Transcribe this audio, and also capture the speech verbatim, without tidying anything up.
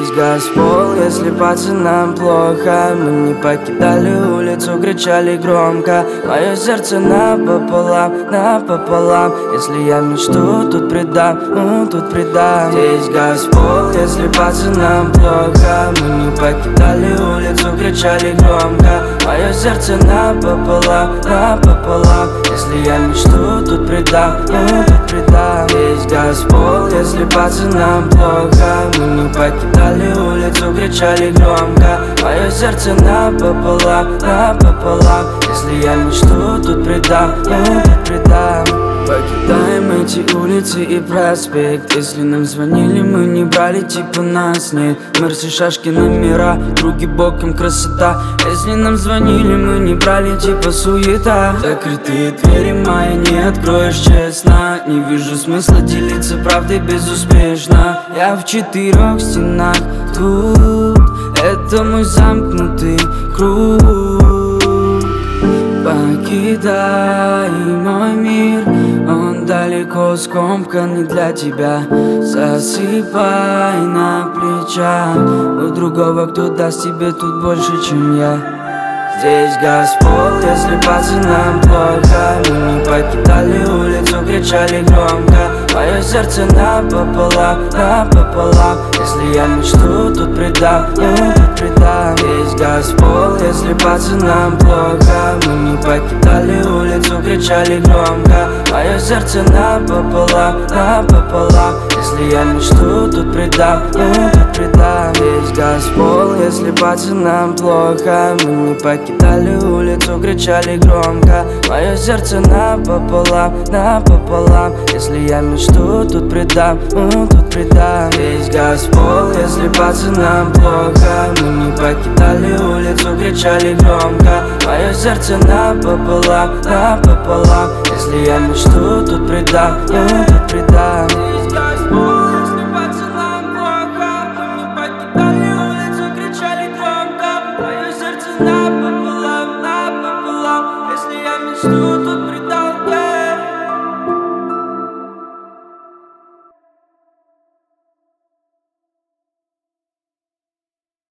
Здесь газпол, если пацанам плохо. Мы не покидали улицу, кричали громко. Мое сердце напополам, напополам. Если я мечту, тут предам, ну, тут предам. Здесь газпол, если пацанам плохо. Мы не покидали улицу, кричали громко. Мое сердце напополам, напополам. Если я мечту, тут предам, ну, тут предам. Здесь газпол, если пацанам плохо. Мы не покидали улицу, кричали громко. Мое сердце напополам, напополам. Если я мечту, тут предам, ну, тут предам. Покидаем эти улицы и проспект. Если нам звонили, мы не брали, типа нас нет. Мерси, шашки, номера, круги боком, красота. Если нам звонили, мы не брали, типа суета. Закрытые двери мои не откроешь, честно. Не вижу смысла делиться правдой безуспешно. Я в четырех стенах тут. Это мой замкнутый круг. Покидай мой мир, он далеко скомкан не для тебя. Засыпай на плечах у другого, кто даст тебе тут больше, чем я. Здесь газпол, если пацанам плохо. Мы не покидали улицу, кричали громко. Мое сердце напополам, напополам. Если я мечту, тут предам, ну, тут предам. Здесь газпол, если пацанам плохо. Мы не покидали улицу, кричали громко. Мое сердце напополам, напополам. Если я мечту, тут предам, ну, тут предам. Здесь газпол, если пацанам плохо. Мы не покидали улицу, кричали громко. Мое сердце напополам, напополам. Если я мечту, тут предам, ну, тут предам. Здесь газпол, если пацанам плохо. Мы не покидали улицу, кричали громко. Мое сердце напополам, напополам. Если я мечту, тут предам, ну, тут предам.